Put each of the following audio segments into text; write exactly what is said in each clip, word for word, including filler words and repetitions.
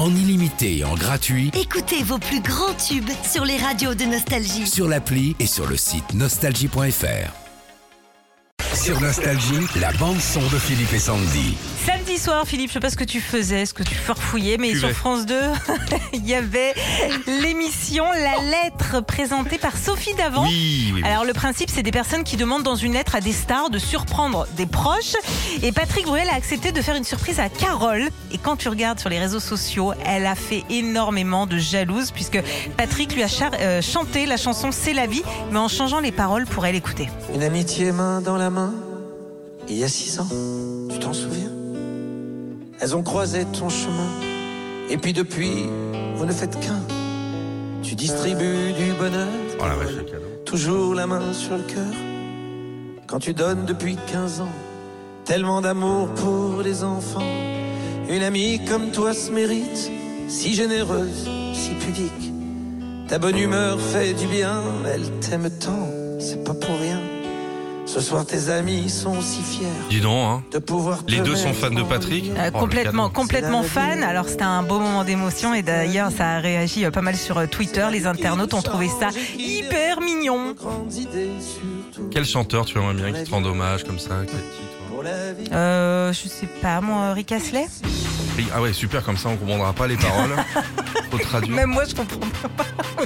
en illimité et en gratuit Écoutez vos plus grands tubes sur les radios de Nostalgie. sur l'appli et sur le site nostalgie point f r. Sur Nostalgie, la bande-son de Philippe et Sandy. Samedi soir, Philippe, je sais pas ce que tu faisais, ce que tu farfouillais, mais Tu sur vais. France deux, il y avait l'émission La Lettre présentée par Sophie Davant. Oui, oui, oui. Alors le principe, c'est des personnes qui demandent dans une lettre à des stars de surprendre des proches. Et Patrick Bruel a accepté de faire une surprise à Carole. Et quand tu regardes sur les réseaux sociaux, elle a fait énormément de jalouses puisque Patrick lui a char- euh, chanté la chanson C'est la vie, mais en changeant les paroles pour elle écouter. Une amitié main dans la main, il y a six ans, tu t'en souviens? Elles ont croisé ton chemin, et puis depuis, vous ne faites qu'un. Tu distribues du bonheur, Oh la vache, le cadeau. toujours la main sur le cœur. Quand tu donnes depuis quinze ans, tellement d'amour pour les enfants. Une amie comme toi se mérite, si généreuse, si pudique. Ta bonne humeur fait du bien, elle t'aime tant, c'est pas pour rien. Ce soir tes amis sont si fiers Dis donc, hein. de pouvoir te Les deux sont mettre fans de en Patrick. lumière. Euh, Oh, le complètement, cadeau. complètement fan. Alors c'était un beau moment d'émotion et d'ailleurs ça a réagi euh, pas mal sur euh, Twitter. Les internautes ont trouvé ça hyper mignon. Grandes idées surtout Quel chanteur tu aimerais bien qui te rende hommage comme ça? Quel titre? pour la vie. Euh, je sais pas, moi, Rick Astley. Ah ouais, super, comme ça on comprendra pas les paroles. Faut traduire. Même moi je comprends pas.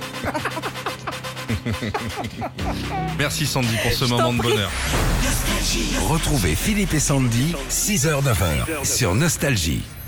Merci Sandy pour ce moment de prie. bonheur. Retrouvez Philippe et Sandy, six heures neuf heures sur Nostalgie.